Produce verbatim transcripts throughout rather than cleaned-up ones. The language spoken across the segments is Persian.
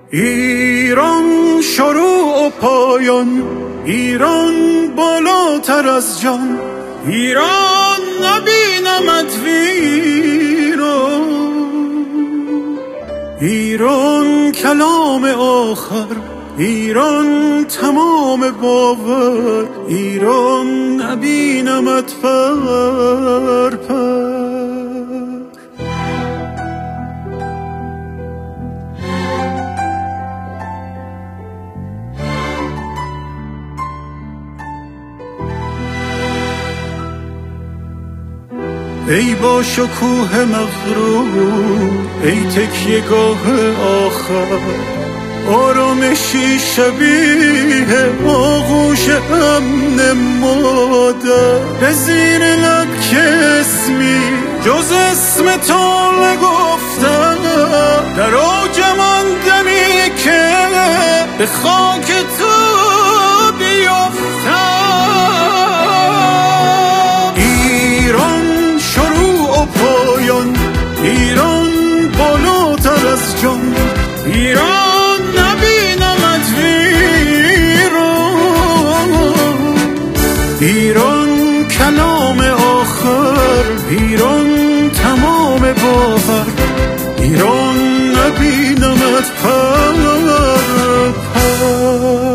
ایران شروع و پایان، ایران بالاتر از جان، ایران نبینمت ویران، ایران کلام آخر، ایران تمام باور، ایران نبینمت پر پر. ای با شکوه مغرور، ای تکیه گاه آخر، آرامشی شبیه آغوش امن مادر، به زیر لب که اسمی جز اسم تو نگفتم، در اوج من دمی که به خاک تو بیفتم. ایران شروع و پایان، ایران بالاتر از جان، ایران نبینمت ویران، ایران کلام آخر، ایران تمام باور، ایران نبینمت پر پر.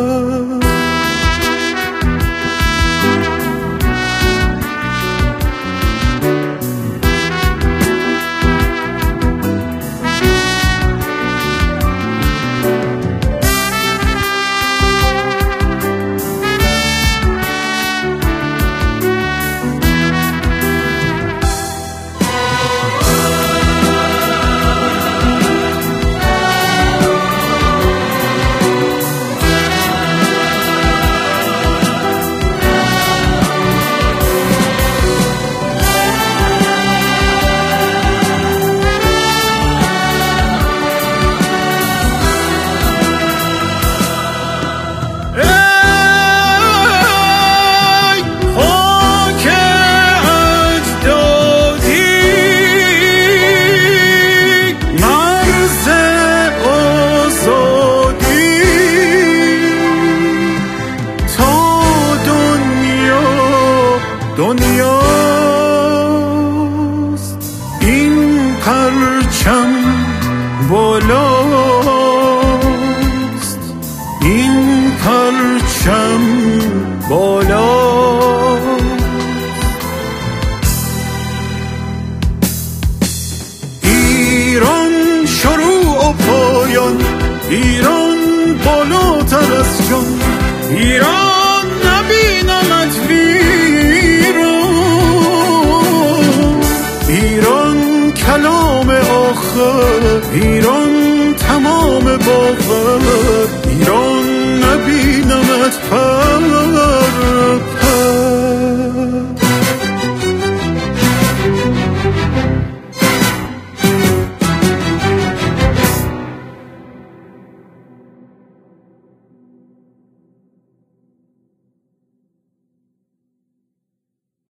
دنیاست این پرچم بالاست، این پرچم بالاست. ایران شروع و پایان، ایران بالاتر از جان، ایران نبینم